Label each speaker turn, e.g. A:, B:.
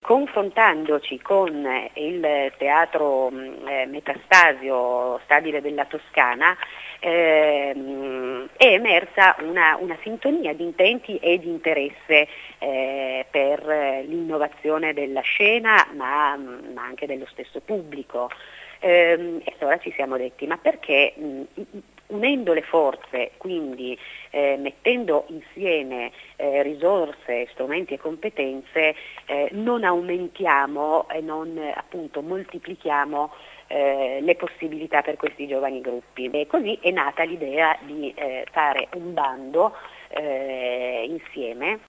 A: confrontandoci con il teatro Metastasio Stabile della Toscana, è emersa una sintonia di intenti e di interesse per l'innovazione della scena, ma anche dello stesso pubblico. E allora ci siamo detti, ma perché unendo le forze, quindi mettendo insieme risorse, strumenti e competenze, non aumentiamo e non appunto moltiplichiamo le possibilità per questi giovani gruppi. E così è nata l'idea di fare un bando insieme